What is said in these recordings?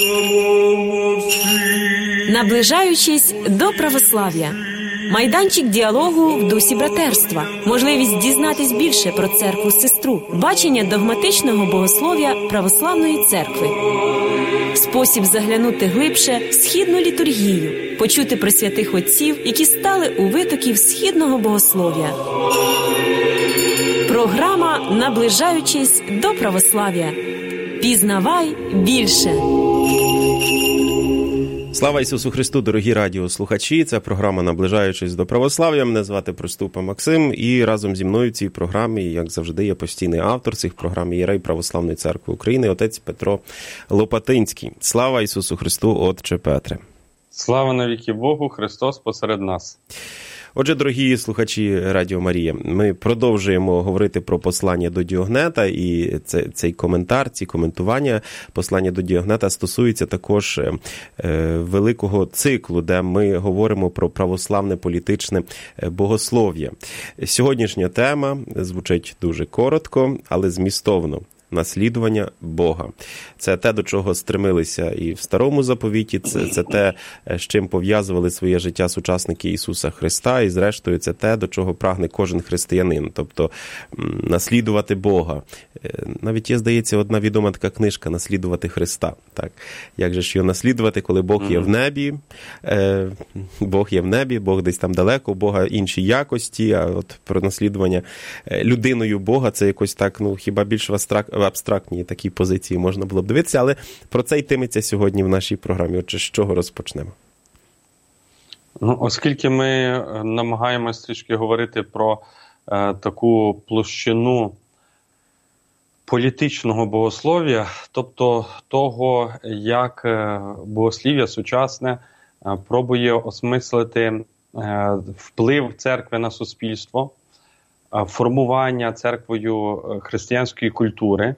Наближаючись до православ'я. Майданчик діалогу в дусі братерства. Можливість дізнатись більше про церкву-сестру. Бачення догматичного богослов'я православної церкви. Спосіб заглянути глибше в східну літургію. Почути про святих отців, які стали у витоків східного богослов'я. Програма «Наближаючись до православ'я». Пізнавай більше. Слава Ісусу Христу, дорогі радіослухачі! Це програма «Наближаючись до православ'я». Мене звати Приступа Максим. І разом зі мною в цій програмі, як завжди, є постійний автор цих програм, ієрей Православної Церкви України, отець Петро Лопатинський. Слава Ісусу Христу, Отче Петре! Слава навіки Богу, Христос посеред нас! Отже, дорогі слухачі Радіо Марія, ми продовжуємо говорити про послання до Діогнета, і цей коментар, ці коментування послання до Діогнета стосуються також великого циклу, де ми говоримо про православне політичне богослов'я. Сьогоднішня тема звучить дуже коротко, але змістовно. Наслідування Бога. Це те, до чого стремилися і в Старому Заповіті, це те, з чим пов'язували своє життя сучасники Ісуса Христа, і зрештою це те, до чого прагне кожен християнин, тобто наслідувати Бога. Навіть є, здається, одна відома така книжка «Наслідувати Христа». Так? Як же ж його наслідувати, коли Бог є в небі, Бог є в небі, Бог десь там далеко, у Бога інші якості, а от про наслідування людиною Бога це якось так, хіба більш в абстрактній такій позиції можна було б дивитися, але про це йтиметься сьогодні в нашій програмі. Отже, з чого розпочнемо? Оскільки ми намагаємось трішки говорити про таку площину політичного богослов'я, тобто того, як богослів'я сучасне пробує осмислити вплив церкви на суспільство, формування церквою християнської культури.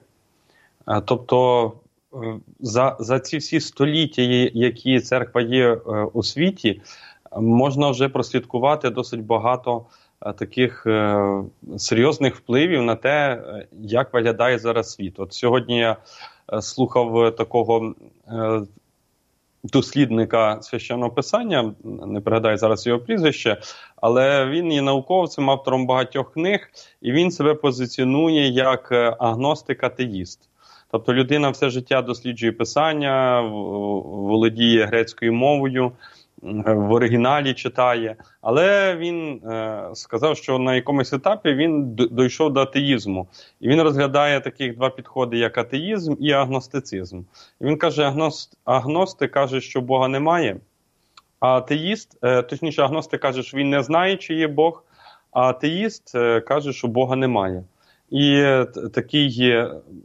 Тобто за ці всі століття, які церква є у світі, можна вже прослідкувати досить багато таких серйозних впливів на те, як виглядає зараз світ. От сьогодні я слухав такого дослідника Священного Писання, не пригадаю зараз його прізвище, але він є науковцем, автором багатьох книг, і він себе позиціонує як агностик-атеїст. Тобто людина все життя досліджує Писання, володіє грецькою мовою, в оригіналі читає, але він сказав, що на якомусь етапі він дійшов до атеїзму. І він розглядає таких два підходи, як атеїзм і агностицизм. І він каже, агностик каже, що Бога немає, а атеїст, точніше агностик каже, що він не знає, чи є Бог, а атеїст каже, що Бога немає. І такий,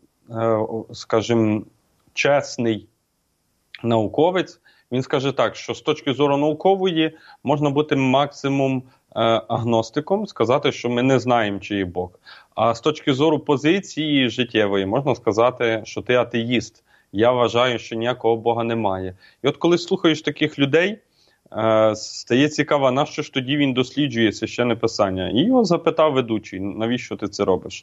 скажімо, чесний науковець, він скаже так, що з точки зору наукової можна бути максимум агностиком, сказати, що ми не знаємо, чи є Бог. А з точки зору позиції життєвої можна сказати, що ти атеїст. Я вважаю, що ніякого Бога немає. І от коли слухаєш таких людей, стає цікаво, нащо ж тоді він досліджує Священне Писання. І його запитав ведучий, навіщо ти це робиш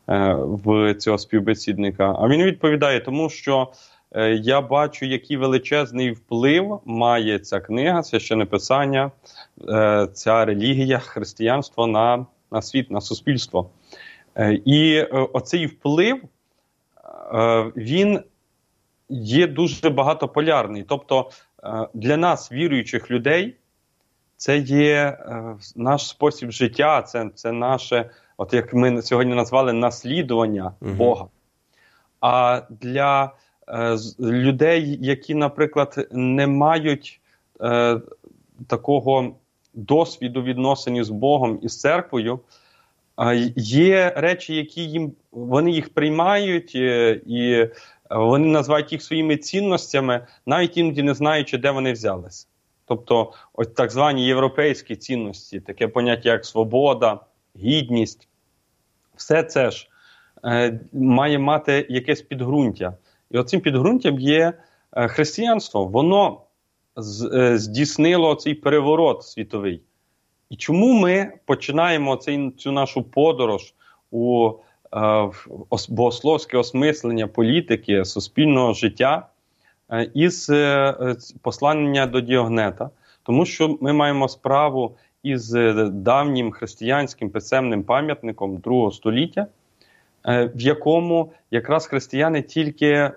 в цього співбесідника. А він відповідає, тому що я бачу, який величезний вплив має ця книга, Священне Писання, ця релігія, християнство на світ, на суспільство. І оцей вплив, він є дуже багатополярний. Тобто для нас, віруючих людей, це є наш спосіб життя, це наше, от як ми сьогодні назвали, наслідування Бога. А для людей, які, наприклад, не мають такого досвіду відносин з Богом і з церквою, є речі, які вони їх приймають, і вони називають їх своїми цінностями, навіть іноді не знаючи, де вони взялися. Тобто, ось так звані європейські цінності, таке поняття, як свобода, гідність, все це ж має мати якесь підґрунтя. І оцим підґрунтям є християнство. Воно здійснило цей переворот світовий. І чому ми починаємо цю нашу подорож у богословське осмислення політики, суспільного життя із послання до Діогнета, тому що ми маємо справу із давнім християнським писемним пам'ятником 2 століття, в якому якраз християни тільки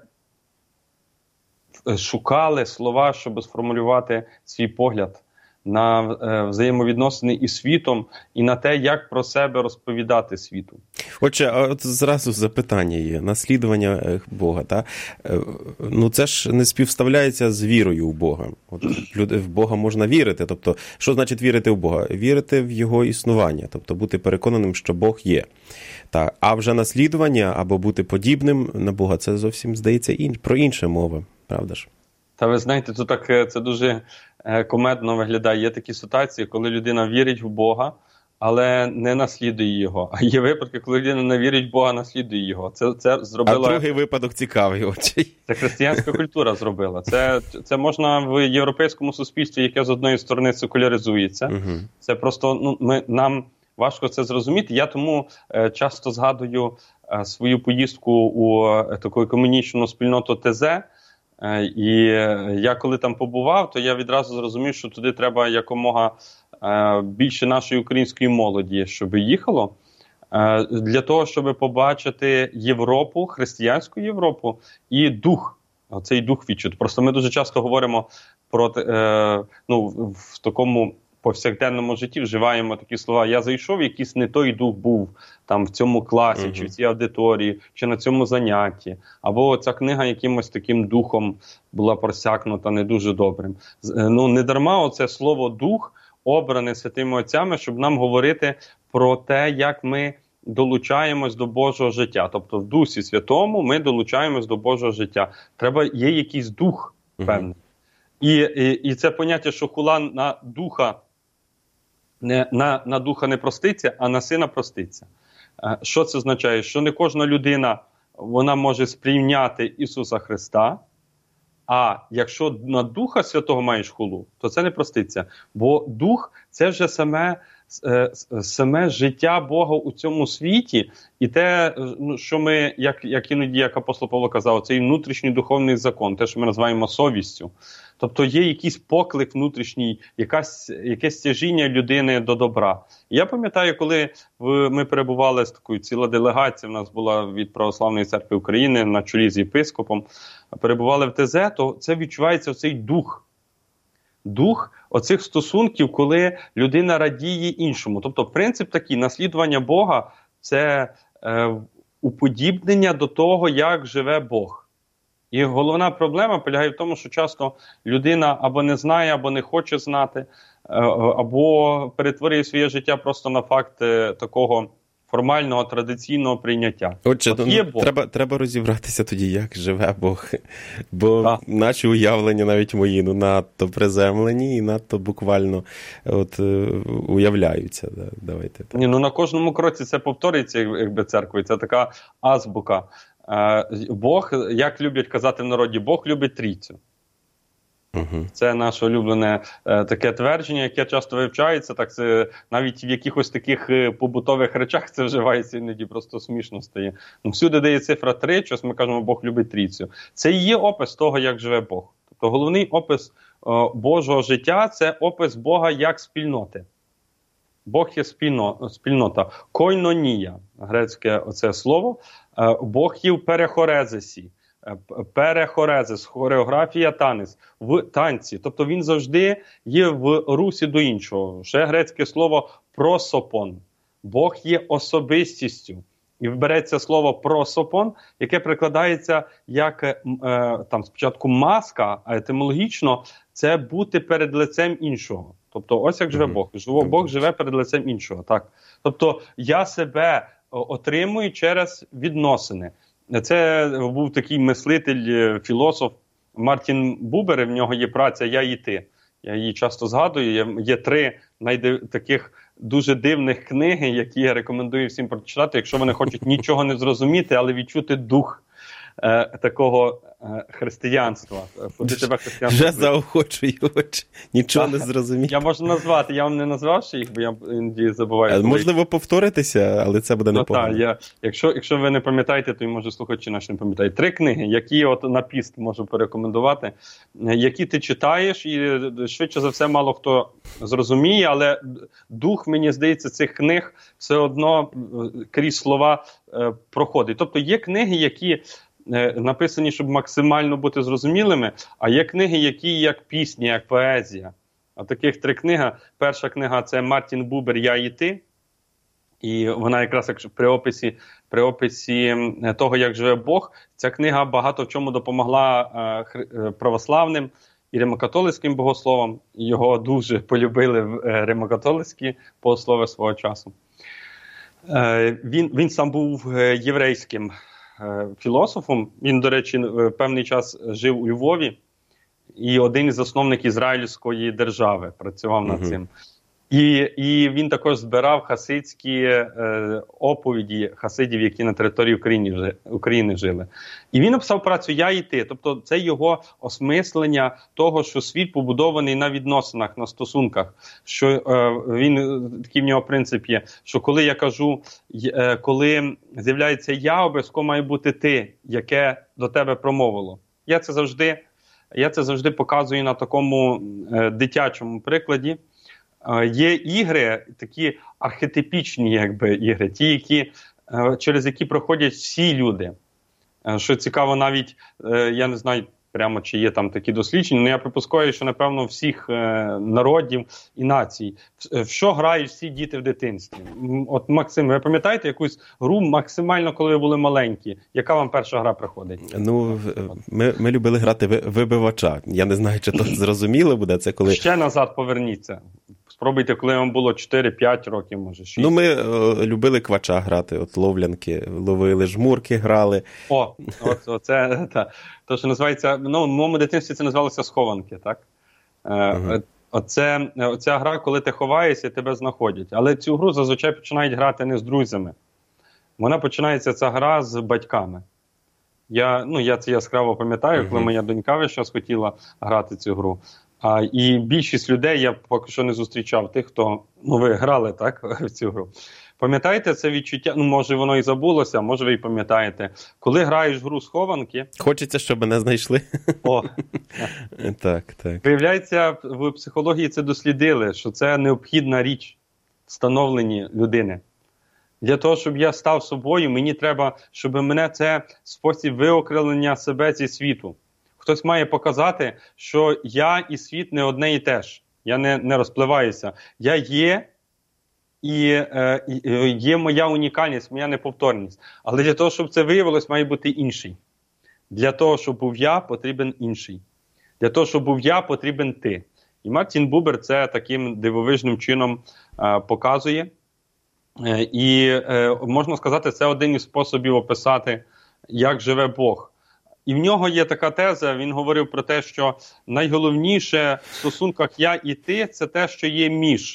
шукали слова, щоб сформулювати свій погляд на взаємовідносини із світом і на те, як про себе розповідати світу. Отже, а от зразу запитання є. Наслідування Бога, та? Ну це ж не співставляється з вірою в Бога. От в Бога можна вірити. Тобто, що значить вірити в Бога? Вірити в Його існування, тобто бути переконаним, що Бог є. Та, а вже наслідування або бути подібним на Бога, це зовсім, здається, про інше мова, правда ж? Та ви знаєте, то так, це дуже кумедно виглядає. Є такі ситуації, коли людина вірить в Бога, але не наслідує Його. А є випадки, коли людина не вірить в Бога, наслідує Його. Це зробила... А другий випадок цікавий. Це християнська культура зробила. Це можна в європейському суспільстві, яке з одної сторони секуляризується. Угу. Це просто нам важко це зрозуміти. Я тому часто згадую свою поїздку у таку екуменічну спільноту ТЗ. І я коли там побував, то я відразу зрозумів, що туди треба якомога більше нашої української молоді, щоб їхало, для того, щоб побачити Європу, християнську Європу і дух, цей дух відчути. Просто ми дуже часто говоримо про, в такому повсякденному житті вживаємо такі слова. Я зайшов, якийсь не той дух був там в цьому класі, чи в цій аудиторії, чи на цьому занятті. Або ця книга якимось таким духом була просякнута не дуже добрим. Не дарма оце слово «дух» обране святими отцями, щоб нам говорити про те, як ми долучаємось до Божого життя. Тобто в Дусі Святому ми долучаємось до Божого життя. Є якийсь дух певний. І це поняття, що хула на духа на духа не проститься, а на сина проститься. Що це означає? Що не кожна людина вона може сприйняти Ісуса Христа, а якщо на Духа Святого маєш хулу, то це не проститься. Бо Дух – це вже саме життя Бога у цьому світі, і те, що ми, як іноді, як апостол Павло казав, цей внутрішній духовний закон, те, що ми називаємо совістю. Тобто є якийсь поклик внутрішній, якесь тяжіння людини до добра. І я пам'ятаю, коли ми перебували з такою, ціла делегація, в нас була від Православної Церкви України на чолі з єпископом, перебували в ТЗ, то це відчувається оцей дух. Дух оцих стосунків, коли людина радіє іншому. Тобто принцип такий, наслідування Бога – це уподібнення до того, як живе Бог. І головна проблема полягає в тому, що часто людина або не знає, або не хоче знати, або перетворює своє життя просто на факт такого формального, традиційного прийняття. Отже, треба розібратися тоді, як живе Бог. Бо наші уявлення, навіть мої, надто приземлені і надто буквально уявляються. Давайте. Ні, на кожному кроці це повторюється, якби церквою. Це така азбука. Бог, як люблять казати в народі, Бог любить трійцю. Це наше улюблене таке твердження, яке часто вивчається, так це навіть в якихось таких побутових речах це вживається, іноді просто смішно стає. Всюди, де є цифра 3, щось ми кажемо, Бог любить трійцю. Це і є опис того, як живе Бог. Тобто головний опис Божого життя – це опис Бога як спільноти. Бог є спільнота. Койнонія, грецьке оце слово. Бог є в перехорезисі. Перехорезис, хореографія, танець, в танці. Тобто він завжди є в русі до іншого. Ще грецьке слово просопон. Бог є особистістю. І береться слово просопон, яке прикладається як там спочатку маска, а етимологічно це бути перед лицем іншого. Тобто ось як живе Бог. Бог живе перед лицем іншого. Так? Тобто я себе отримую через відносини. Це був такий мислитель, філософ Мартін Бубер, в нього є праця «Я і ти». Я її часто згадую. Є 3 таких дуже дивних книги, які я рекомендую всім прочитати, якщо вони хочуть нічого не зрозуміти, але відчути дух такого християнства. Вже заохочую, нічого не зрозумів. Я можу назвати, я вам не назвав ще їх, бо я іноді забуваю. Можливо, повторитися, але це буде непогано. Так, якщо ви не пам'ятаєте, то і може слухачі наші не пам'ятають. 3 книги, які от на піст можу порекомендувати, які ти читаєш, і швидше за все мало хто зрозуміє, але дух, мені здається, цих книг все одно крізь слова проходить. Тобто є книги, які написані, щоб максимально бути зрозумілими, а є книги, які як пісні, як поезія. А таких 3 книги. Перша книга – це Мартін Бубер «Я і ти». І вона якраз при описі того, як живе Бог, ця книга багато в чому допомогла православним і римокатолицьким богословам. Його дуже полюбили римокатолицькі богослови свого часу. Він сам був єврейським філософом. Він, до речі, певний час жив у Львові. І один із засновників Ізраїльської держави працював над цим. І він також збирав хасидські оповіді хасидів, які на території України жили. І він написав працю «Я і ти». Тобто це його осмислення того, що світ побудований на відносинах, на стосунках. Що такий в нього принцип є, що коли я кажу, коли з'являється «я», обов'язково має бути «ти», яке до тебе промовило. Я це завжди показую на такому дитячому прикладі. Є ігри, такі архетипічні ігри, ті, через які проходять всі люди. Що цікаво, навіть, я не знаю прямо, чи є там такі дослідження, але я припускаю, що, напевно, всіх народів і націй. В що грають всі діти в дитинстві? От, Максим, ви пам'ятаєте якусь гру максимально, коли ви були маленькі? Яка вам перша гра приходить? Ну, ми любили грати вибивача. Я не знаю, чи то зрозуміло буде. Це коли... Ще назад поверніться. Спробуйте, коли вам було 4-5 років, може, 6. Ну, ми любили квача грати, от ловлянки, ловили жмурки, грали. Оце, то, що називається, в моєму дитинстві це називалося схованки, так? Оця гра, коли ти ховаєшся, тебе знаходять. Але цю гру зазвичай починають грати не з друзями. Вона починається, ця гра, з батьками. Я це яскраво пам'ятаю, коли моя донька весь час хотіла грати цю гру. І більшість людей я поки що не зустрічав тих, хто, ви грали, так, в цю гру. Пам'ятаєте це відчуття? Може воно і забулося, може ви і пам'ятаєте. Коли граєш в гру схованки... Хочеться, щоб мене знайшли. Так. Виявляється, в психології це дослідили, що це необхідна річ в становленні людини. Для того, щоб я став собою, мені треба, щоб мене це спосіб виокремлення себе зі світу. Хтось має показати, що я і світ не одне і те ж. Я не розпливаюся. Я є, і є моя унікальність, моя неповторність. Але для того, щоб це виявилось, має бути інший. Для того, щоб був я, потрібен інший. Для того, щоб був я, потрібен ти. І Мартін Бубер це таким дивовижним чином показує. І можна сказати, це один із способів описати, як живе Бог. І в нього є така теза, він говорив про те, що найголовніше в стосунках я і ти – це те, що є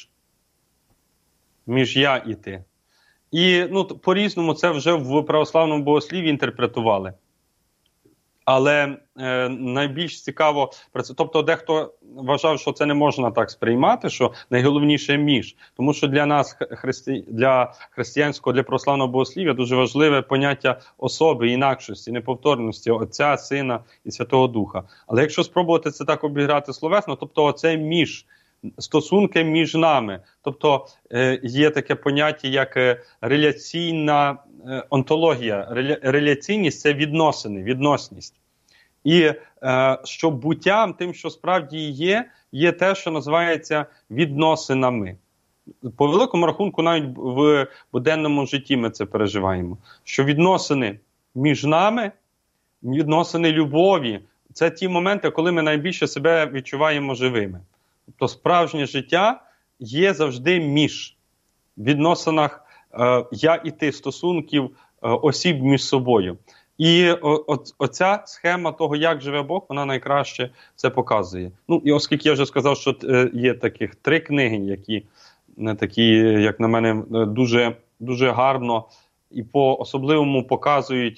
між я і ти. І по-різному це вже в православному богослів'ї інтерпретували. Але найбільш цікаво, тобто дехто вважав, що це не можна так сприймати, що найголовніше між. Тому що для нас, для християнського, для православного богослів'я дуже важливе поняття особи, інакшості, неповторності, Отця, Сина і Святого Духа. Але якщо спробувати це так обіграти словесно, тобто оце стосунки між нами. Тобто є таке поняття, як реляційна онтологія. Реляційність – це відносність. І що буттям, тим, що справді є те, що називається відносинами. По великому рахунку, навіть в буденному житті ми це переживаємо. Що відносини між нами, відносини любові – це ті моменти, коли ми найбільше себе відчуваємо живими. Тобто справжнє життя є завжди між відносинах я і ти, стосунків осіб між собою. І оця схема того, як живе Бог, вона найкраще це показує. І оскільки я вже сказав, що є таких 3 книги, які, як на мене, дуже, дуже гарно і по-особливому показують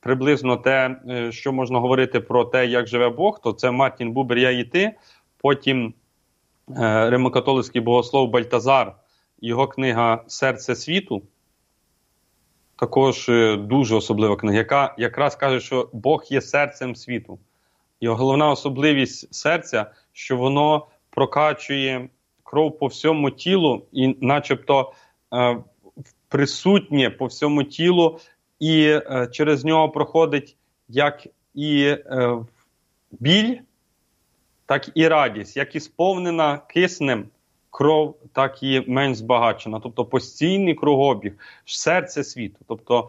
приблизно те, що можна говорити про те, як живе Бог, то це Мартін Бубер «Я і ти», потім римокатолицький богослов Бальтазар, його книга «Серце світу», також дуже особлива книга, яка якраз каже, що Бог є серцем світу. І головна особливість серця, що воно прокачує кров по всьому тілу і начебто присутнє по всьому тілу, і через нього проходить як і біль, так і радість, як і сповнена киснем кров, так і менш збагачена. Тобто постійний кругообіг, серце світу, тобто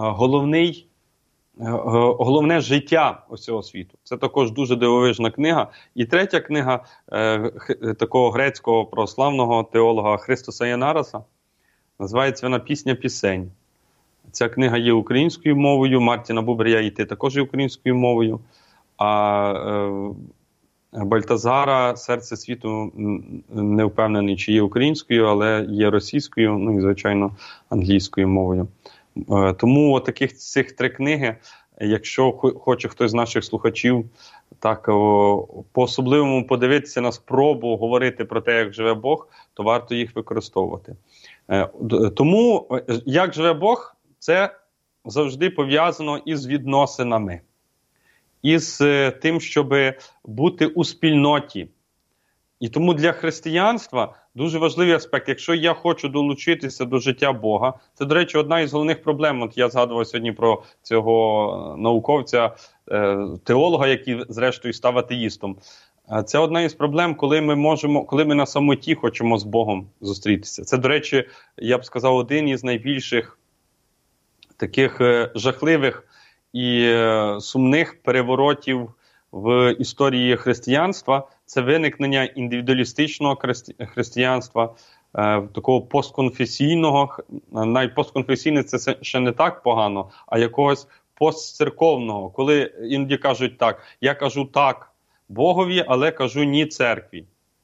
головне життя усього світу. Це також дуже дивовижна книга. І третя книга такого грецького православного теолога Христоса Янараса, називається вона «Пісня пісень». Ця книга є українською мовою, Мартіна Бубера «Я і ти» також є українською мовою, а Бальтазара «Серце світу» не впевнений, чи є українською, але є російською, ну і, звичайно, англійською мовою. Тому таких цих три книги, якщо хоче хтось з наших слухачів так по-особливому подивитися на спробу говорити про те, як живе Бог, то варто їх використовувати. Тому, як живе Бог, це завжди пов'язано із відносинами, із тим, щоб бути у спільноті. І тому для християнства дуже важливий аспект. Якщо я хочу долучитися до життя Бога, це, до речі, одна із головних проблем. От я згадував сьогодні про цього науковця, теолога, який, зрештою, став атеїстом. Це одна із проблем, коли ми на самоті хочемо з Богом зустрітися. Це, до речі, я б сказав, один із найбільших таких жахливих і сумних переворотів в історії християнства. Це виникнення індивідуалістичного християнства, такого постконфесійного, навіть постконфесійне це ще не так погано, а якогось постцерковного, коли іноді кажуть так, я кажу так Богові, але кажу ні церкві.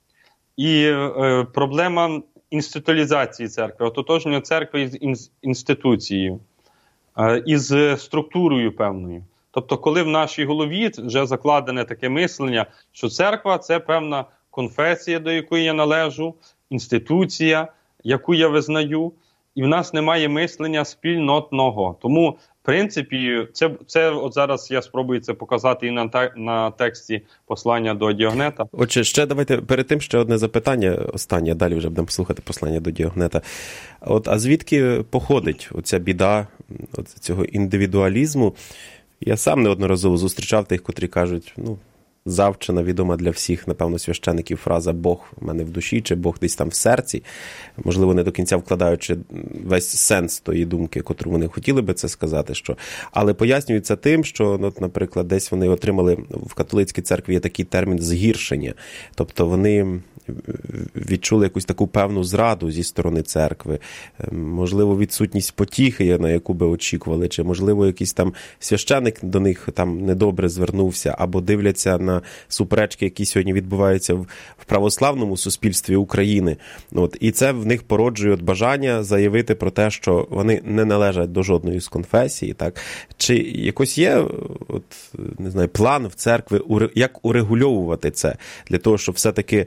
І проблема інституалізації церкви, ототожнення церкви із інституцією, із структурою певною. Тобто, коли в нашій голові вже закладене таке мислення, що церква – це певна конфесія, до якої я належу, інституція, яку я визнаю, і в нас немає мислення спільнотного. Тому, в принципі, це от зараз я спробую це показати і на тексті послання до Діогнета. Отже, ще давайте, перед тим ще одне запитання, останнє, далі вже будемо слухати послання до Діогнета. А звідки походить оця біда цього індивідуалізму? Я сам неодноразово зустрічав тих, котрі кажуть, завчена, відома для всіх, напевно, священиків фраза «Бог в мене в душі» чи «Бог десь там в серці», можливо, не до кінця вкладаючи весь сенс тої думки, котру вони хотіли би це сказати, але пояснюється тим, що, наприклад, десь вони отримали, в католицькій церкві є такий термін «згіршення», тобто вони відчули якусь таку певну зраду зі сторони церкви, можливо, відсутність потіхи, на яку би очікували, чи, можливо, якийсь там священик до них там недобре звернувся, або дивляться на суперечки, які сьогодні відбуваються в православному суспільстві України. І це в них породжує бажання заявити про те, що вони не належать до жодної з конфесій. Так? Чи якось є не знаю, план в церкві, як урегульовувати це, для того, щоб все-таки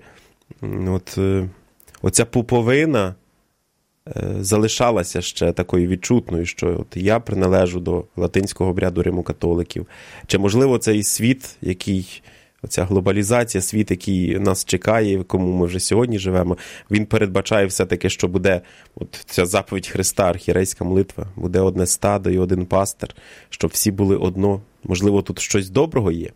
оця пуповина залишалася ще такою відчутною, що я приналежу до латинського обряду римокатоликів. Чи, можливо, цей світ, оця глобалізація, світ, який нас чекає, в якому ми вже сьогодні живемо, він передбачає все-таки, що буде ця заповідь Христа, архієрейська молитва, буде одне стадо і один пастир, щоб всі були одно. Можливо, тут щось доброго є?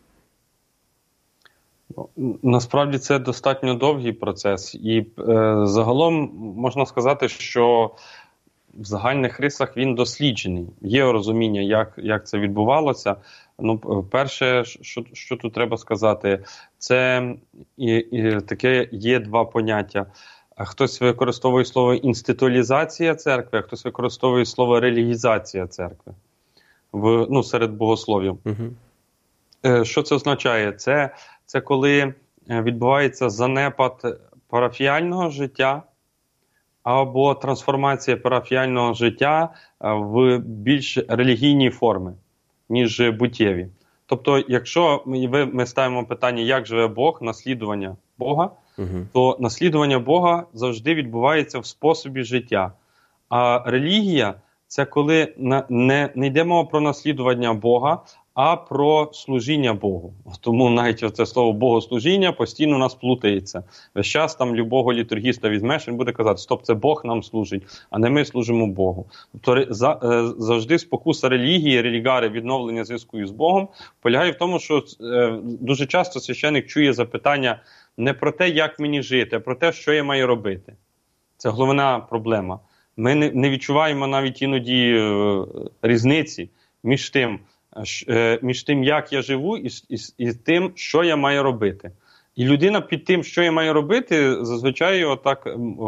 Насправді це достатньо довгий процес, і загалом можна сказати, що в загальних рисах він досліджений. Є розуміння, як це відбувалося. Перше, що тут треба сказати, це таке є два поняття. Хтось використовує слово інституалізація церкви, а хтось використовує слово релігізація церкви серед богослов'я. Угу. Що це означає? Це коли відбувається занепад парафіяльного життя або трансформація парафіяльного життя в більш релігійні форми. ніж буттєві. Тобто, якщо ми ставимо питання, як живе Бог, наслідування Бога, то наслідування Бога завжди відбувається в способі життя. А релігія – це коли не йде мова про наслідування Бога, а про служіння Богу. Тому навіть це слово «богослужіння» постійно у нас плутається. Весь час там любого літургіста візьмеш, він буде казати, стоп, це Бог нам служить, а не ми служимо Богу. Тобто завжди спокуса релігії, релігари, відновлення зв'язку з Богом, полягає в тому, що дуже часто священик чує запитання не про те, як мені жити, а про те, що я маю робити. Це головна проблема. Ми не відчуваємо навіть іноді різниці між тим, як я живу, і тим, що я маю робити. І людина під тим, що я маю робити, зазвичай отак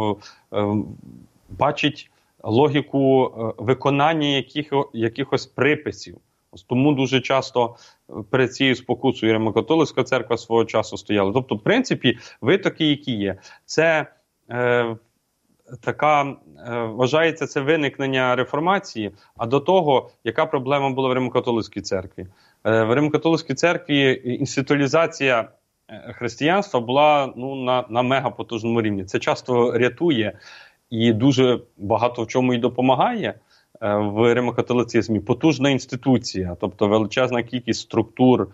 бачить логіку виконання якихось приписів. Тому дуже часто перед цією спокусою Римо-католицька церква свого часу стояла. Тобто, в принципі, витоки, які є, це вважається це виникнення реформації, а до того, яка проблема була в Римо-католицькій церкві? В Римо-католицькій церкві інституалізація християнства була на мегапотужному рівні. Це часто рятує і дуже багато в чому і допомагає в римокатолицизмі. Потужна інституція, тобто величезна кількість структур,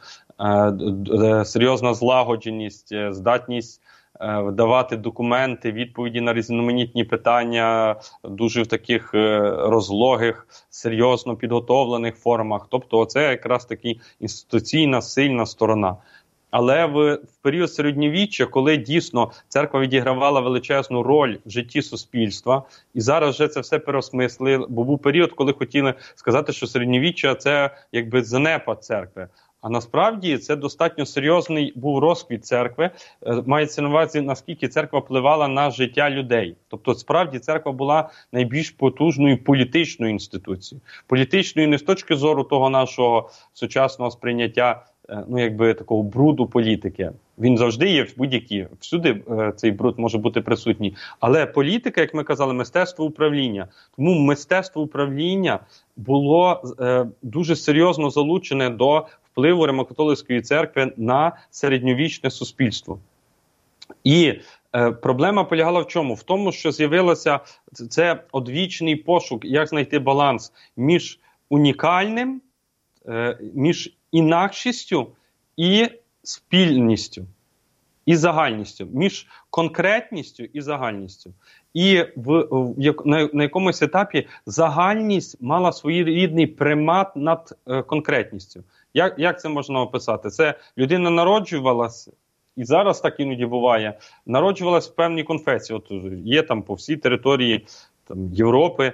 серйозна злагодженість, здатність давати документи, відповіді на різноманітні питання дуже в таких розлогих, серйозно підготовлених формах. Тобто це якраз таки інституційна, сильна сторона. Але в період середньовіччя, коли дійсно церква відігравала величезну роль в житті суспільства, і зараз вже це все переосмислили, бо був період, коли хотіли сказати, що середньовіччя – це якби занепад церкви. А насправді це достатньо серйозний був розквіт церкви. Мається на увазі, наскільки церква впливала на життя людей. Тобто, справді, церква була найбільш потужною політичною інституцією. Політичною не з точки зору того нашого сучасного сприйняття, такого бруду політики. Він завжди є в будь-якій, всюди цей бруд може бути присутній. Але політика, як ми казали, мистецтво управління. Тому мистецтво управління було дуже серйозно залучене до впливу Римо-католицької церкви на середньовічне суспільство. І проблема полягала в чому? В тому, що з'явилося це одвічний пошук, як знайти баланс між унікальним, між інакшістю і спільністю, і загальністю, між конкретністю і загальністю. І на якомусь етапі загальність мала своєрідний примат над конкретністю. Як це можна описати? Це людина народжувалася, і зараз так іноді буває, народжувалася в певній конфесії. От є там по всій території Європи,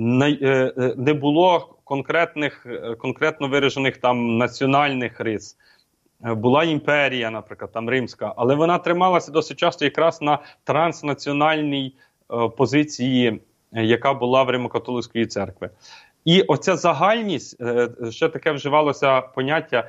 не було конкретно виражених там національних рис. Була імперія, наприклад, там римська, але вона трималася досить часто якраз на транснаціональній позиції, яка була в Римо-католицької церкви. І оця загальність, ще таке вживалося поняття,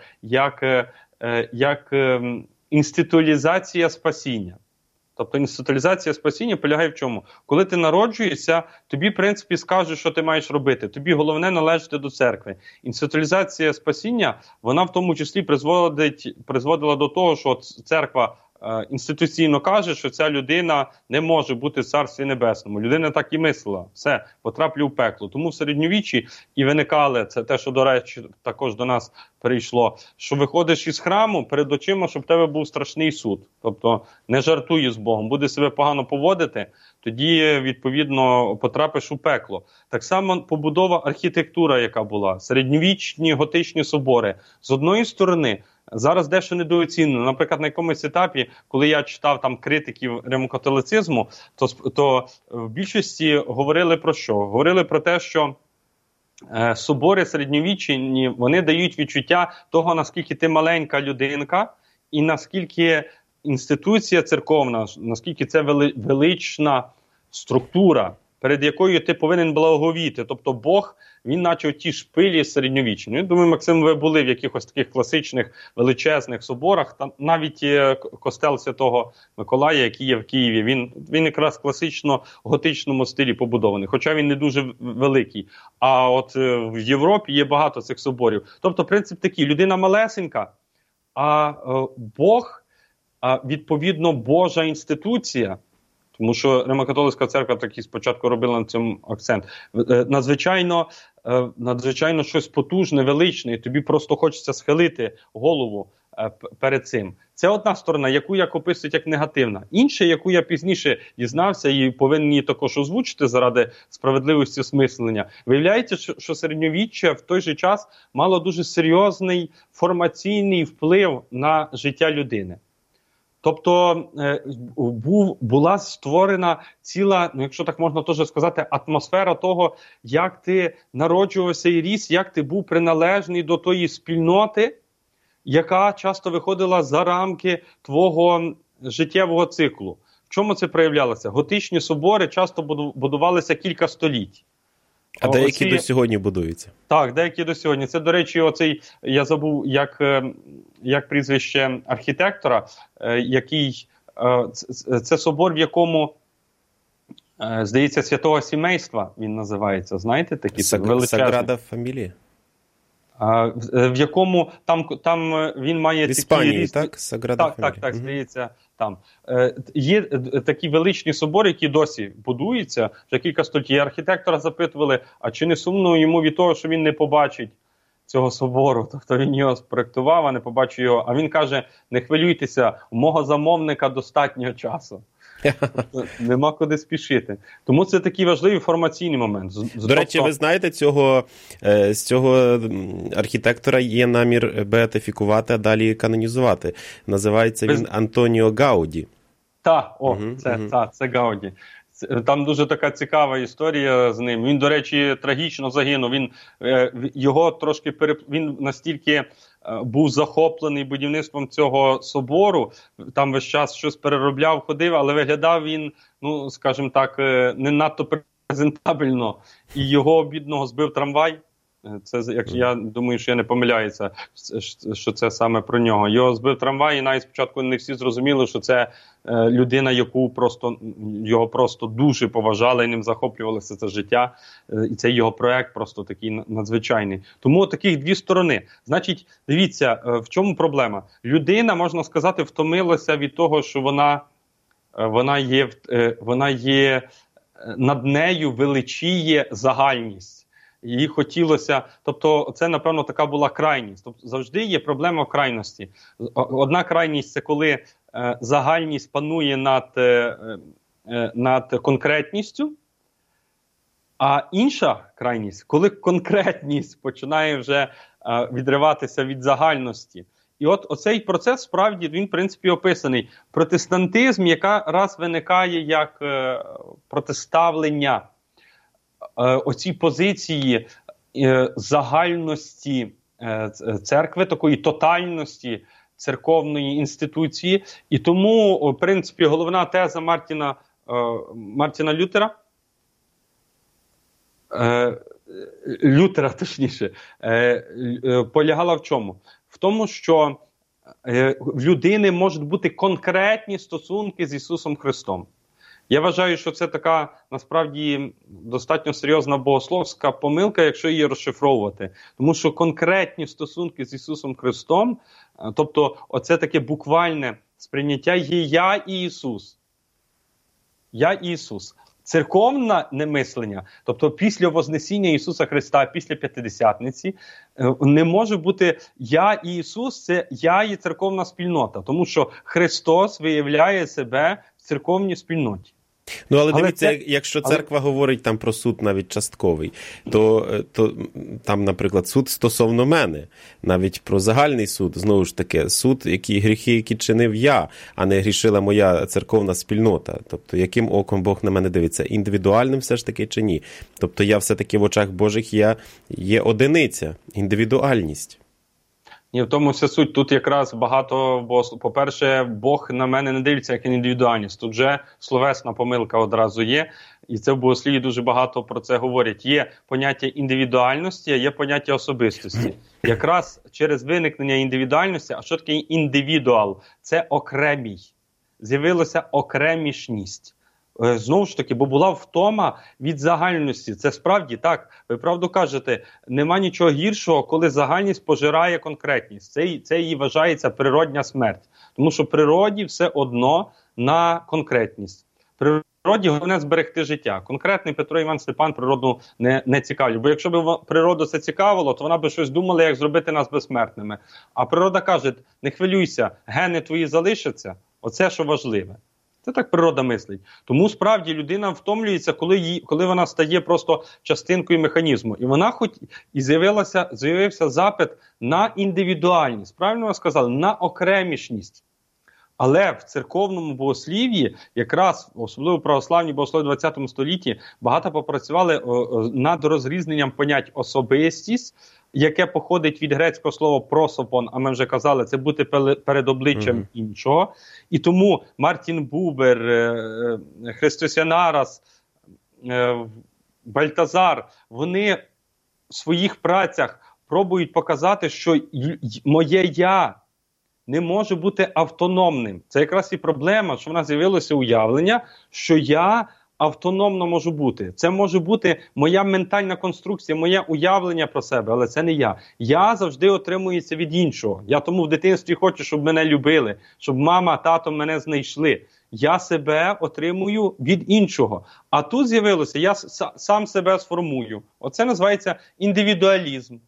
як інституалізація спасіння. Тобто інституалізація спасіння полягає в чому? Коли ти народжуєшся, тобі, в принципі, скажуть, що ти маєш робити. Тобі головне належати до церкви. Інституалізація спасіння, вона в тому числі призводила до того, що церква інституційно каже, що ця людина не може бути в Царстві Небесному. Людина так і мислила. Все, потраплю в пекло. Тому в середньовіччі і виникали, це те, що, до речі, також до нас перейшло, що виходиш із храму перед очима, щоб в тебе був страшний суд. Тобто не жартуй з Богом, буде себе погано поводити, тоді, відповідно, потрапиш у пекло. Так само побудова, архітектура, яка була, середньовічні готичні собори. З одної сторони, зараз дещо недооцінено. Наприклад, на якомусь етапі, коли я читав там критиків римокатолицизму, то в більшості говорили про що? Говорили про те, що собори середньовічні, вони дають відчуття того, наскільки ти маленька людинка, і наскільки інституція церковна, наскільки це велична структура, перед якою ти повинен благовіти. Тобто Бог, він наче ті шпилі середньовічні. Я думаю, Максим, ви були в якихось таких класичних величезних соборах, там навіть костел Святого Миколая, який є в Києві, він якраз класично в готичному стилі побудований, хоча він не дуже великий. А от в Європі є багато цих соборів. Тобто принцип такий, людина малесенька, а Бог, відповідно, Божа інституція, тому що Римо-католицька церква таки спочатку робила на цьому акцент, надзвичайно щось потужне, величне, і тобі просто хочеться схилити голову перед цим. Це одна сторона, яку я описую як негативна. Інша, яку я пізніше дізнався і повинен її також озвучити заради справедливості осмислення. Виявляється, що середньовіччя в той же час мало дуже серйозний формаційний вплив на життя людини. Тобто була створена ціла, якщо так можна теж сказати, атмосфера того, як ти народжувався і ріс, як ти був приналежний до тої спільноти, яка часто виходила за рамки твого життєвого циклу. В чому це проявлялося? Готичні собори часто будувалися кілька століть. А деякі до сьогодні будуються. Так, деякі до сьогодні. Це, до речі, оцей, я забув, як прізвище архітектора, який, це собор, в якому, здається, святого сімейства він називається. Знаєте, такі величезні. Саграда Фамілія? В якому там він має в Іспанії, різні... так? Саграда Фамілія. Так, здається, там. Є такі величні собори, які досі будуються вже кілька століть. Архітектора запитували, а чи не сумно йому від того, що він не побачить цього собору? Тобто він його спроектував, а не побачив його. А він каже, не хвилюйтеся, у мого замовника достатньо часу. Нема куди спішити. Тому це такий важливий формаційний момент. До речі, ви знаєте, з цього архітектора є намір беатифікувати, а далі канонізувати. Називається він Антоніо Гауді. Це Гауді. Там дуже така цікава історія з ним. Він, до речі, трагічно загинув. Він настільки був захоплений будівництвом цього собору, там весь час щось переробляв, ходив, але виглядав він, скажімо так, не надто презентабельно. І його бідного збив трамвай. Це, як я думаю, що я не помиляюся, що це саме про нього. Його збив трамвай, і навіть спочатку не всі зрозуміли, що це людина, його просто дуже поважали, і ним захоплювалося це життя. І цей його проект просто такий надзвичайний. Тому таких дві сторони. Значить, дивіться, в чому проблема? Людина, можна сказати, втомилася від того, що вона є над нею величіє загальність. Їй хотілося, тобто це, напевно, така була крайність. Тобто завжди є проблема в крайності. Одна крайність – це коли загальність панує над конкретністю, а інша крайність, коли конкретність починає вже відриватися від загальності. І от оцей процес, справді, він, в принципі, описаний. Протестантизм, яка раз виникає як протиставлення оцій позиції загальності церкви, такої тотальності церковної інституції. І тому, в принципі, головна теза Мартіна Лютера, полягала в чому? В тому, що в людини можуть бути конкретні стосунки з Ісусом Христом. Я вважаю, що це така, насправді, достатньо серйозна богословська помилка, якщо її розшифровувати. Тому що конкретні стосунки з Ісусом Христом, тобто оце таке буквальне сприйняття є «Я і Ісус». «Я і Ісус». Церковне немислення, тобто після Вознесіння Ісуса Христа, після П'ятидесятниці, не може бути «Я і Ісус» – це «Я і церковна спільнота», тому що Христос виявляє себе в церковній спільноті. Але дивіться, якщо церква говорить там про суд навіть частковий, то там, наприклад, суд стосовно мене, навіть про загальний суд, знову ж таки, суд, гріхи, які чинив я, а не грішила моя церковна спільнота. Тобто, яким оком Бог на мене дивиться, індивідуальним все ж таки чи ні? Тобто, я все-таки в очах Божих є одиниця, індивідуальність. І в тому вся суть. Тут якраз багато, бо, по-перше, Бог на мене не дивиться як індивідуальність. Тут вже словесна помилка одразу є. І це в богослів'ї дуже багато про це говорять. Є поняття індивідуальності, а є поняття особистості. Якраз через виникнення індивідуальності, а що таке індивідуал? Це окремій. З'явилася окремішність. Знову ж таки, бо була втома від загальності. Це справді так, ви правду кажете, нема нічого гіршого, коли загальність пожирає конкретність. Це її вважається природня смерть. Тому що природі все одно на конкретність. Природі головне зберегти життя. Конкретний Петро Іван Степан природу не цікавить. Бо якщо б природу це цікавило, то вона б щось думала, як зробити нас безсмертними. А природа каже, не хвилюйся, гени твої залишаться, оце що важливе. Це так природа мислить. Тому справді людина втомлюється, коли вона стає просто частинкою механізму. І вона з'явився запит на індивідуальність. Правильно ви сказали? На окремішність. Але в церковному богослів'ї, якраз, особливо православні богослови в ХХ столітті, багато попрацювали над розрізненням понять особистість, яке походить від грецького слова «просопон», а ми вже казали, це бути перед обличчям іншого. І тому Мартін Бубер, Христос Янарас, Бальтазар, вони в своїх працях пробують показати, що моє «я» не може бути автономним. Це якраз і проблема, що в нас з'явилося уявлення, що я автономно можу бути. Це може бути моя ментальна конструкція, моє уявлення про себе, але це не я. Я завжди отримуюся від іншого. Я тому в дитинстві хочу, щоб мене любили, щоб мама, тато мене знайшли. Я себе отримую від іншого. А тут з'явилося, я сам себе сформую. Оце називається індивідуалізм.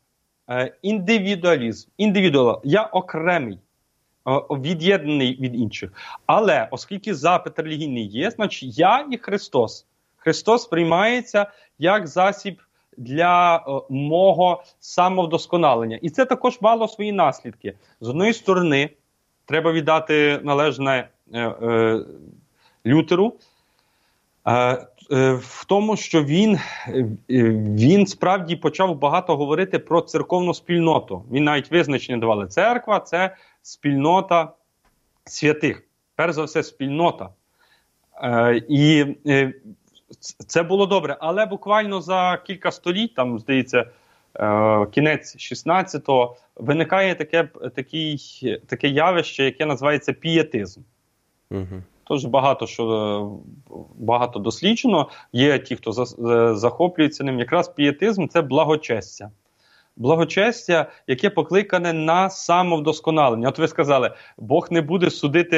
Індивідуал. Я окремий. Від'єднаний від інших. Але, оскільки запит релігійний є, значить я і Христос. Христос сприймається як засіб для мого самовдосконалення. І це також мало свої наслідки. З одної сторони, треба віддати належне Лютеру, в тому, що він справді почав багато говорити про церковну спільноту. Він навіть визначення давали. Церква – це спільнота святих. Перш за все, спільнота. І це було добре. Але буквально за кілька століть, там, здається, кінець 16-го, виникає таке явище, яке називається пієтизм. Тож багато досліджено, є ті, хто захоплюється ним. Якраз пієтизм – це благочестя. Благочестя, яке покликане на самовдосконалення. От ви сказали, Бог не буде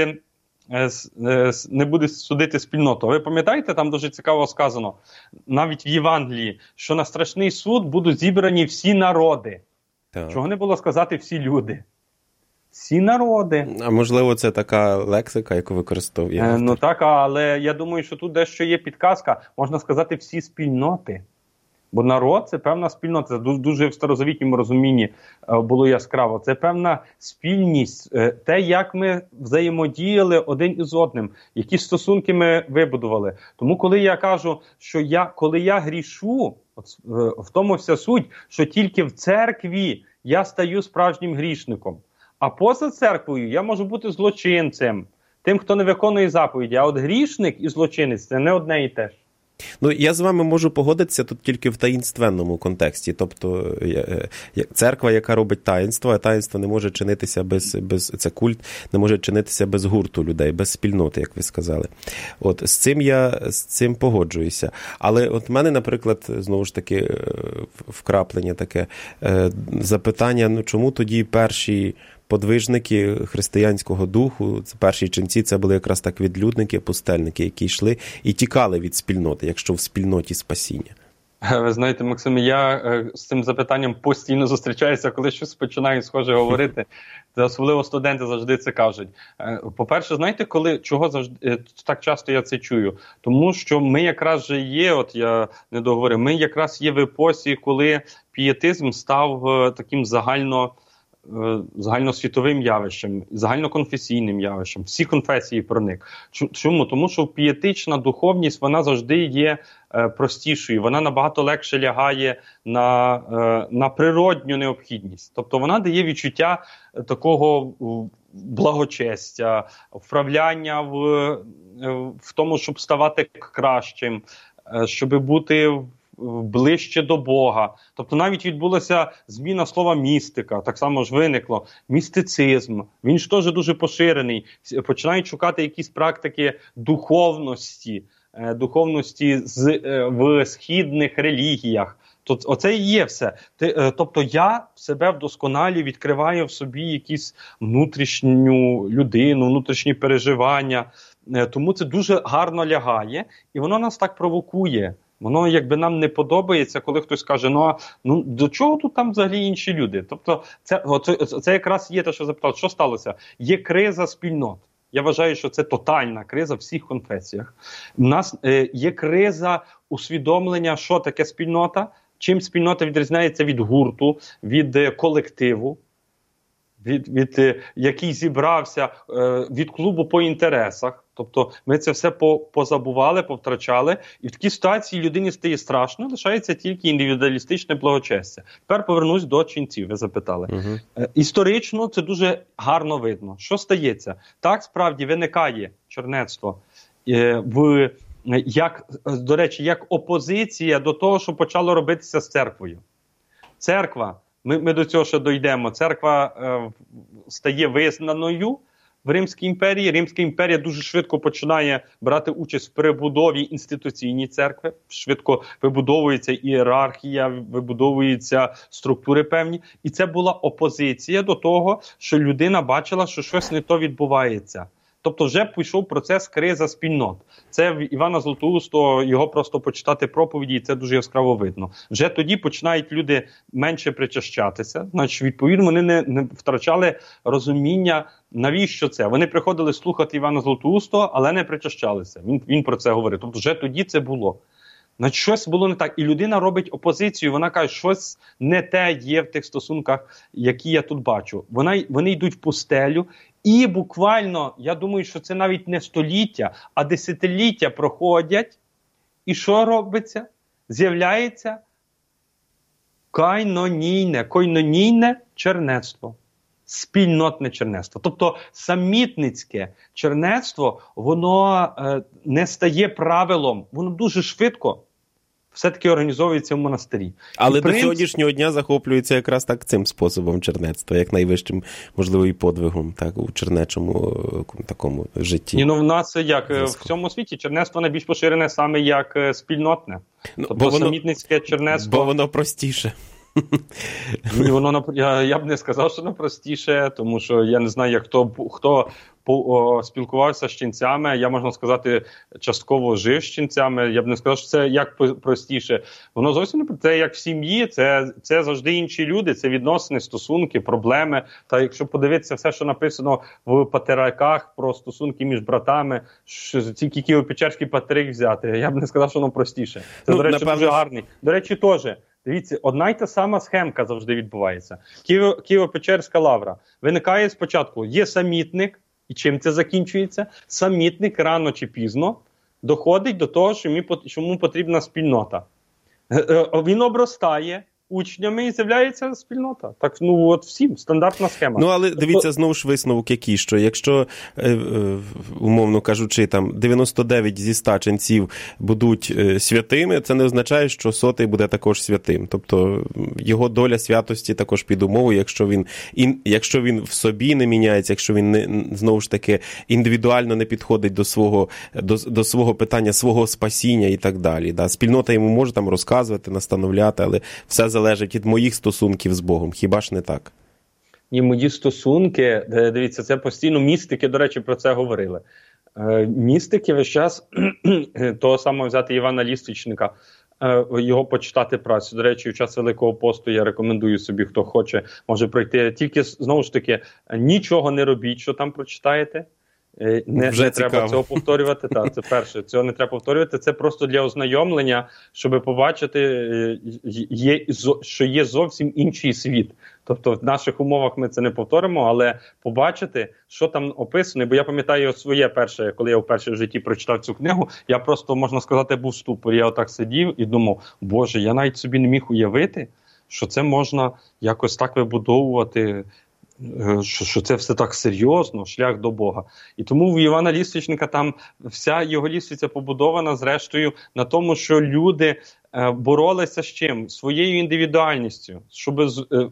судити спільноту. Ви пам'ятаєте, там дуже цікаво сказано, навіть в Євангелії, що на страшний суд будуть зібрані всі народи. Так. Чого не було сказати всі люди? Всі народи. А можливо, це така лексика, яку використовує? Ну так, але я думаю, що тут дещо є підказка. Можна сказати всі спільноти. Бо народ – це певна спільнота. Це дуже в старозавітньому розумінні було яскраво. Це певна спільність. Те, як ми взаємодіяли один із одним. Які стосунки ми вибудували. Тому, коли я кажу, що коли я грішу, в тому вся суть, що тільки в церкві я стаю справжнім грішником. А поза церквою я можу бути злочинцем, тим, хто не виконує заповіді. А от грішник і злочинець – це не одне і те ж. Ну, я з вами можу погодитися тут тільки в таїнственному контексті. Тобто, церква, яка робить таїнство, а таїнство не може чинитися це культ, не може чинитися без гурту людей, без спільноти, як ви сказали. От, з цим погоджуюся. Але от в мене, наприклад, знову ж таки, вкраплення таке, запитання, чому тоді перші подвижники християнського духу, перші ченці, це були якраз так відлюдники, пустельники, які йшли і тікали від спільноти, якщо в спільноті спасіння. Ви знаєте, Максим, я з цим запитанням постійно зустрічаюся, коли щось починаю схоже говорити. Це особливо студенти завжди це кажуть. По-перше, знаєте, чого завжди так часто я це чую? Тому що ми якраз же є, от я не договорив, ми якраз є в епосі, коли пієтизм став таким загально загальносвітовим явищем, загальноконфесійним явищем. Всі конфесії проник. Чому? Тому що пієтична духовність, вона завжди є простішою. Вона набагато легше лягає на природню необхідність. Тобто вона дає відчуття такого благочестя, вправляння в тому, щоб ставати кращим, щоб бути ближче до Бога. Тобто навіть відбулася зміна слова містика, так само ж виникло. Містицизм, він ж теж дуже поширений. Починають шукати якісь практики духовності в східних релігіях. Оце і є все. Тобто я себе вдосконалюю, відкриваю в собі якісь внутрішню людину, внутрішні переживання. Тому це дуже гарно лягає, і воно нас так провокує. Воно якби нам не подобається, коли хтось каже, ну до чого тут там взагалі інші люди? Тобто це якраз є те, що запитав, що сталося? Є криза спільнот. Я вважаю, що це тотальна криза в всіх конфесіях. У нас є криза усвідомлення, що таке спільнота, чим спільнота відрізняється від гурту, від колективу, від який зібрався, від клубу по інтересах. Тобто ми це все позабували, повтрачали, і в такій ситуації людині стає страшно, лишається тільки індивідуалістичне благочестя. Тепер повернусь до ченців, ви запитали. Історично це дуже гарно видно. Що стається? Так, справді, виникає чернецтво до речі, як опозиція до того, що почало робитися з церквою. Церква, ми до цього ще дійдемо, церква стає визнаною в Римській імперії. Римська імперія дуже швидко починає брати участь в перебудові інституційній церкви. Швидко вибудовується ієрархія, вибудовуються структури певні. І це була опозиція до того, що людина бачила, що щось не то відбувається. Тобто вже пішов процес криза спільнот. Це в Івана Златоустого, його просто почитати проповіді, і це дуже яскраво видно. Вже тоді починають люди менше причащатися, значить, відповідно, вони не втрачали розуміння, навіщо це. Вони приходили слухати Івана Златоустого, але не причащалися. Він про це говорив. Тобто вже тоді це було. Значить, щось було не так. І людина робить опозицію, вона каже, щось не те є в тих стосунках, які я тут бачу. Вони йдуть в пустелю, і буквально, я думаю, що це навіть не століття, а десятиліття проходять. І що робиться? З'являється койнонійне чернецтво. Спільнотне чернецтво. Тобто самітницьке чернецтво, воно не стає правилом. Воно дуже швидко все-таки організовується в монастирі. Але до сьогоднішнього дня захоплюється якраз так цим способом чернецтва, як найвищим, можливо, і подвигом, так, у чернечому такому житті. В нас як в цьому світі чернецтво найбільш поширене саме як спільнотне. Тобто самітницьке чернецтво. Бо воно простіше. Я б не сказав, що воно простіше, тому що я не знаю, як хто спілкувався з ченцями, я, можна сказати, частково жив з ченцями, я б не сказав, що це як простіше. Воно зовсім не про те, як в сім'ї, це завжди інші люди, це відносини, стосунки, проблеми. Та якщо подивитися все, що написано в патериках про стосунки між братами, що тільки Києво-Печерський патерик взяти, я б не сказав, що воно простіше. Це, до речі, дуже гарний. До речі, теж. Дивіться, одна й та сама схемка завжди відбувається. Києво-Печерська лавра. Виникає спочатку, є самітник, і чим це закінчується? Самітник рано чи пізно доходить до того, що йому потрібна спільнота. Він обростає учнями і з'являється спільнота. Так, от всім, стандартна схема. Але дивіться, знову ж висновок який, що якщо, умовно кажучи, там 99 зі 100 ченців будуть святими, це не означає, що 100-й буде також святим. Тобто його доля святості також під умовою, якщо він в собі не міняється, якщо він знову ж таки індивідуально не підходить до свого питання, свого спасіння і так далі. Да? Спільнота йому може там розказувати, настановляти, але все залежить від моїх стосунків з Богом. Хіба ж не так? Ні, мої стосунки, дивіться, це постійно містики, до речі, про це говорили. Містики весь час, того самого взяти Івана Лістичника, його почитати працю. До речі, в час Великого посту я рекомендую собі, хто хоче, може пройти. Тільки, знову ж таки, нічого не робіть, що там прочитаєте. Не треба цього повторювати. Так, це перше. Цього не треба повторювати. Це просто для ознайомлення, щоб побачити, що є зовсім інший світ. Тобто в наших умовах ми це не повторимо, але побачити, що там описано. Бо я пам'ятаю своє перше, коли я вперше в житті прочитав цю книгу, я просто, можна сказати, був в ступорі. Я отак сидів і думав, Боже, я навіть собі не міг уявити, що це можна якось так вибудовувати, що це все так серйозно, шлях до Бога. І тому в Івана Ліствичника там вся його лісвиця побудована, зрештою, на тому, що люди боролися з чим? Своєю індивідуальністю, щоб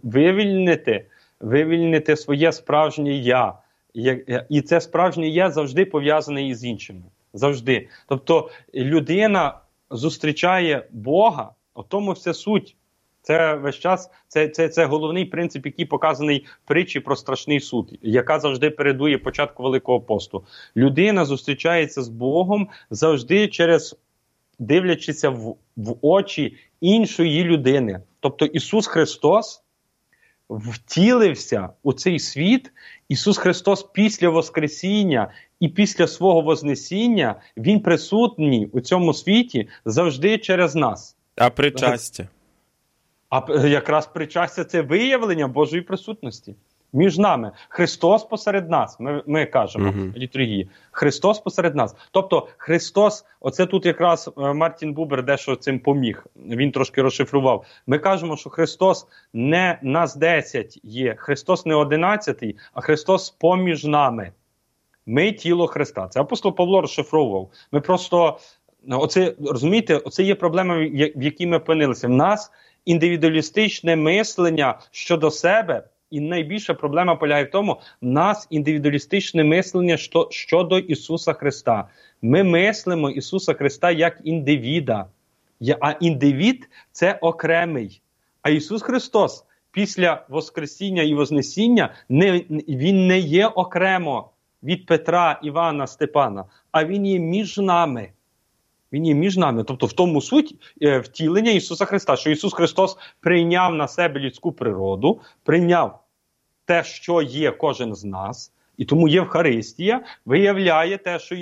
вивільнити своє справжнє «я». І це справжнє «я» завжди пов'язане із іншими. Завжди. Тобто людина зустрічає Бога, у тому вся суть. Це весь час, це головний принцип, який показаний в притчі про страшний суд, яка завжди передує початку Великого посту. Людина зустрічається з Богом завжди дивлячися в очі іншої людини. Тобто Ісус Христос втілився у цей світ, Ісус Христос після Воскресіння і після свого Вознесіння, Він присутній у цьому світі завжди через нас. А причастя? А якраз причастя – це виявлення Божої присутності між нами. Христос посеред нас, ми кажемо в літургії. Христос посеред нас. Тобто Христос, оце тут якраз Мартін Бубер дещо цим поміг, він трошки розшифрував. Ми кажемо, що Христос не нас 10 є, Христос не 11, а Христос поміж нами. Ми тіло Христа. Це апостол Павло розшифровував. Ми просто, розумієте, оце є проблема, в якій ми опинилися. В нас індивідуалістичне мислення щодо себе, і найбільша проблема полягає в тому, в нас індивідуалістичне мислення щодо Ісуса Христа. Ми мислимо Ісуса Христа як індивіда, а індивід – це окремий. А Ісус Христос після Воскресіння і Вознесіння, Він не є окремо від Петра, Івана, Степана, а Він є між нами. Він є між нами. Тобто в тому суть втілення Ісуса Христа, що Ісус Христос прийняв на себе людську природу, прийняв те, що є кожен з нас, і тому Євхаристія виявляє те, що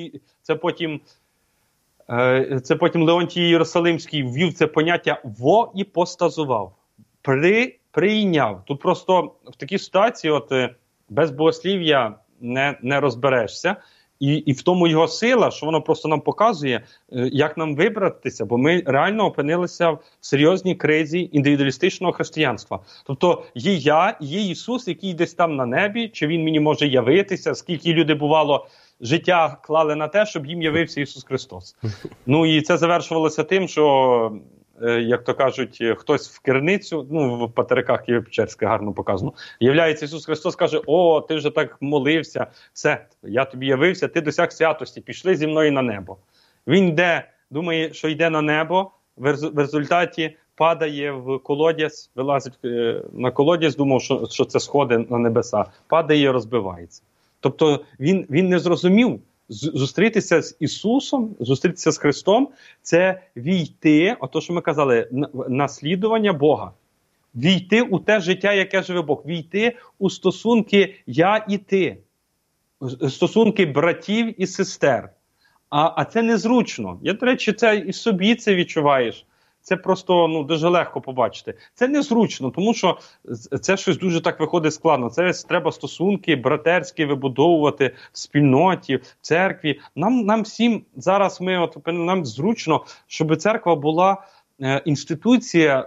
це потім Леонтій Єрусалимський ввів це поняття «воіпостазував», прийняв. Тут просто в такій ситуації без богослів'я не розберешся. І в тому його сила, що воно просто нам показує, як нам вибратися, бо ми реально опинилися в серйозній кризі індивідуалістичного християнства. Тобто є я, є Ісус, який десь там на небі, чи Він мені може явитися, скільки люди, бувало, життя клали на те, щоб їм явився Ісус Христос. Ну і це завершувалося тим, що, як то кажуть, хтось в керницю, в Патериках Києво-Печерське гарно показано, являється Ісус Христос, каже: «О, ти вже так молився, все, я тобі явився, ти досяг святості, пішли зі мною на небо». Він йде, думає, що йде на небо, в результаті падає в колодязь, вилазить на колодязь, думав, що це сходи на небеса, падає і розбивається. Тобто він не зрозумів, зустрітися з Ісусом, зустрітися з Христом – це війти, ото що ми казали, наслідування Бога. Війти у те життя, яке живе Бог. Війти у стосунки «я» і «ти». Стосунки братів і сестер. А це незручно. Я, до речі, це і собі це відчуваєш. Це просто дуже легко побачити. Це незручно, тому що це щось дуже так виходить складно. Це треба стосунки братерські вибудовувати в спільноті, в церкві. Нам всім зараз нам зручно, щоб церква була інституція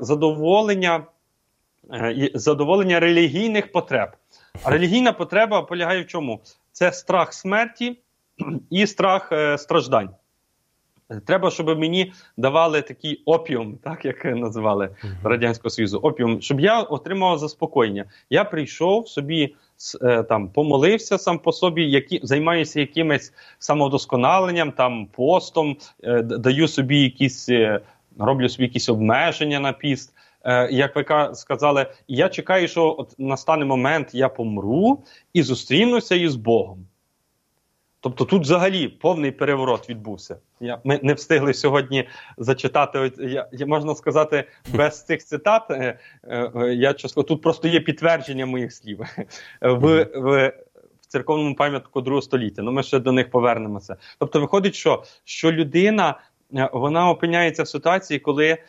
задоволення релігійних потреб. А релігійна потреба полягає в чому? Це страх смерті і страх страждань. Треба, щоб мені давали такий опіум, так як називали Радянського Союзу, опіум, щоб я отримав заспокоєння. Я прийшов собі, помолився сам по собі, займаюся якимось самовдосконаленням, постом, даю собі роблю собі якісь обмеження на піст. Як ви сказали, я чекаю, що настане момент, я помру і зустрінуся із Богом. Тобто тут взагалі повний переворот відбувся. Ми не встигли сьогодні зачитати, можна сказати, без цих цитат, тут просто є підтвердження моїх слів. В церковному пам'ятку 2 століття. Ми ще до них повернемося. Тобто виходить, що людина, вона опиняється в ситуації,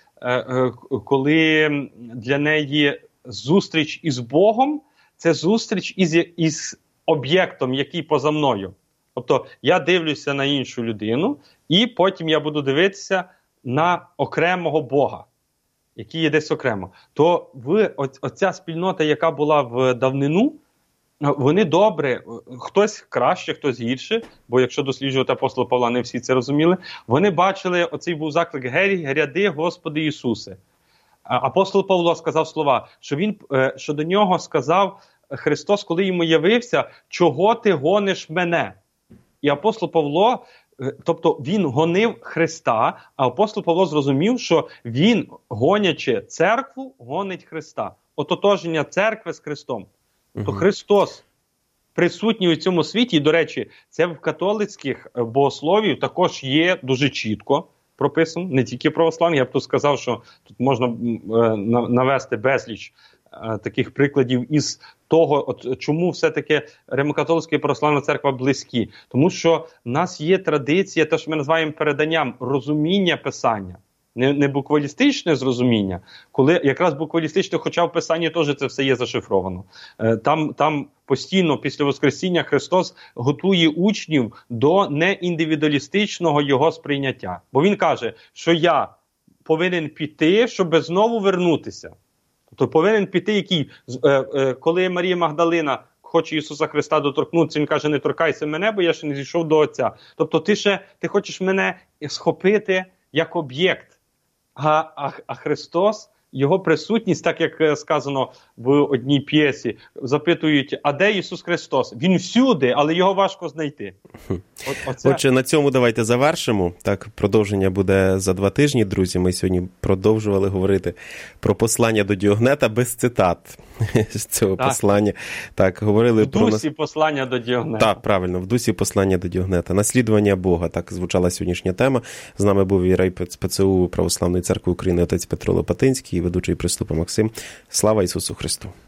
коли для неї зустріч із Богом – це зустріч із об'єктом, який поза мною. Тобто я дивлюся на іншу людину, і потім я буду дивитися на окремого Бога, який є десь окремо. То оця спільнота, яка була в давнину, вони добре, хтось краще, хтось гірше, бо якщо досліджувати апостола Павла, не всі це розуміли, вони бачили, оцей був заклик: «Гряди, Господи Ісусе». Апостол Павло сказав слова, що до нього сказав Христос, коли йому явився: «Чого ти гониш мене?» І апостол Павло, тобто він гонив Христа, а апостол Павло зрозумів, що він, гонячи церкву, гонить Христа. Ототоження церкви з Христом. То Христос присутній у цьому світі, і, до речі, це в католицьких богословів також є дуже чітко прописано, не тільки православні. Я б тут сказав, що тут можна навести безліч таких прикладів із того, чому все-таки Римо-католицька і православна церква близькі. Тому що в нас є традиція, те, що ми називаємо переданням, розуміння Писання. Не буквалістичне зрозуміння, коли якраз буквалістичне, хоча в Писанні теж це все є зашифровано. Там постійно після Воскресіння Христос готує учнів до неіндивідуалістичного його сприйняття. Бо він каже, що я повинен піти, щоб знову вернутися. Тобто повинен піти, коли Марія Магдалина хоче Ісуса Христа доторкнутися, він каже: «Не торкайся мене, бо я ще не зійшов до Отця». Тобто ти хочеш мене схопити як об'єкт. А Христос, його присутність, так як сказано в одній п'єсі, запитують: а де Ісус Христос? Він всюди, але його важко знайти. Отже, на цьому давайте завершимо. Так, продовження буде за 2 тижні, друзі. Ми сьогодні продовжували говорити про послання до Діогнета без цитат з цього послання. Так, говорили в дусі послання до Діогнета. Так, правильно, в дусі послання до Діогнета. Наслідування Бога, так звучала сьогоднішня тема. З нами був віцрейпець ПЦУ Православної церкви України отець Петро Лопатинський і ведучий Приступа Максим. Слава Ісусу Христу!